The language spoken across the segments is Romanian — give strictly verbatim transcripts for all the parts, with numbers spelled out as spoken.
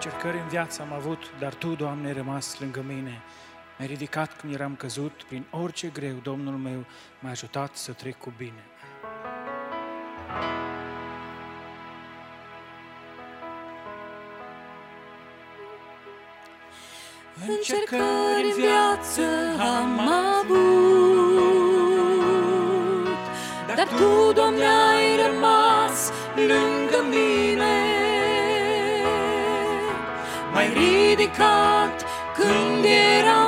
Încercări în viață am avut, dar Tu, Doamne, ai rămas lângă mine. M-ai ridicat când eram căzut, prin orice greu, Domnul meu m-a ajutat să trec cu bine. Încercări în viață am avut, dar Tu, Doamne, ai rămas lângă mine. M-ai ridicat când eram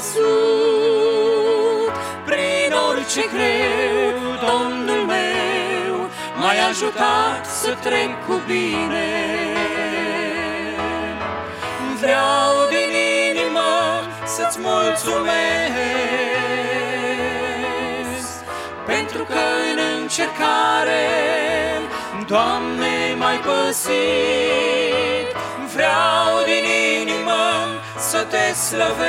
căzut, prin orice greu, Domnul meu m-ai ajutat să trec cu bine. Vreau din inimă să-ți mulțumesc, pentru că în încercare, Doamne, m-ai păzit. Vreau din inimă să Te slăvesc,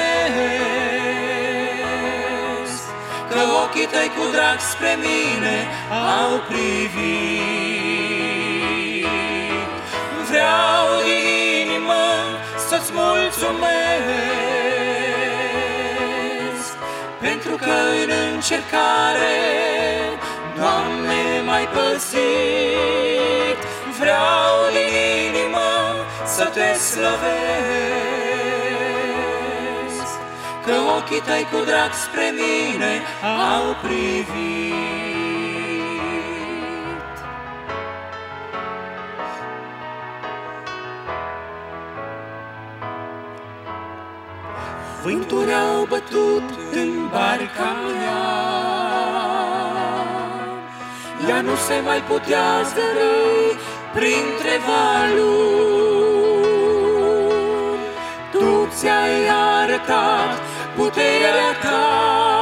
că ochii Tăi cu drag spre mine au privit. Vreau din inimă să-ți mulțumesc, pentru că în încercare, Doamne, m-ai păzit. Vreau din inimă să Te slăvesc, că ochii Tăi cu drag spre mine au privit. Vânturi au bătut în barca mea, ea nu se mai putea zări printre valuri. Tu ți-ai arătat puterea Ta,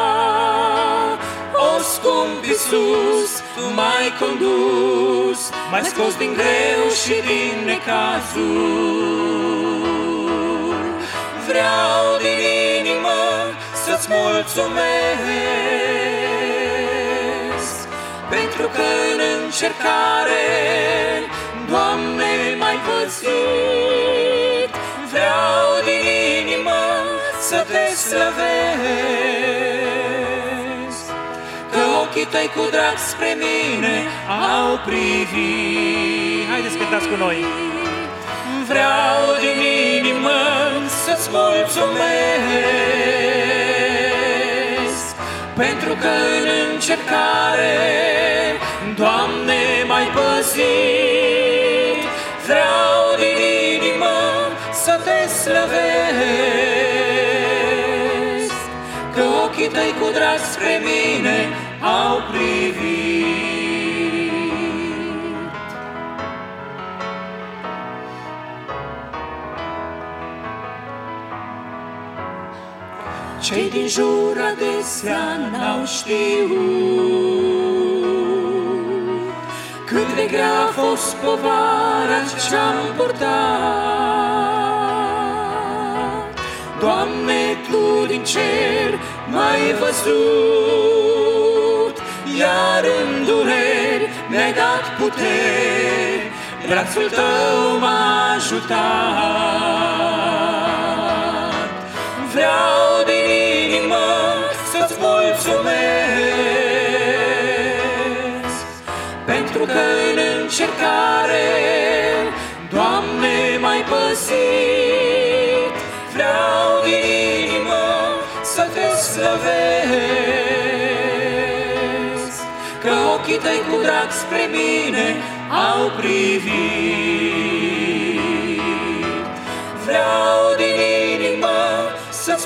o scump Iisus, Tu m-ai condus, m-ai scos din greu și din necazuri. Vreau din inimă să-ți mulțumesc, pentru că în încercare, Doamne, m-ai păzit. Vreau din inimă să Te slăvesc, că ochii Tăi cu drag spre mine au privit. Haideți, cântați cu noi! Vreau din inimă să-ți mulțumesc, pentru că în încercare, Doamne, m-ai păzit. Vreau din inimă să Te slăvesc, că ochii Tăi cu drag spre mine au privit. Cei din jur adesea n-au știut cât de grea a fost povara ce-am purtat. Doamne, Tu din cer m-ai văzut, iar în dureri mi-ai dat puteri, brațul Tău m-a ajutat. Vreau din inimă să-ți mulțumesc, pentru că în încercare, Doamne, m-ai păzit. Vreau din inimă să Te slăvesc, că ochii Tăi cu drag spre mine au privit. Vreau din inimă să-ți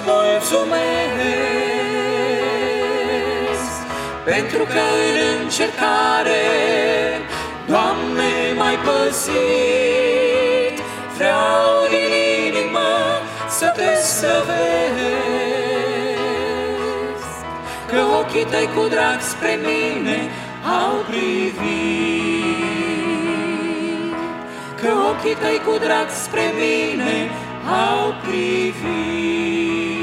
mulțumesc, pentru că în încercare, Doamne, m-ai păzit. Vreau din inimă să Te slăvesc, că ochii Tăi cu drag spre mine au privit. Că ochii Tăi cu drag spre mine au privit.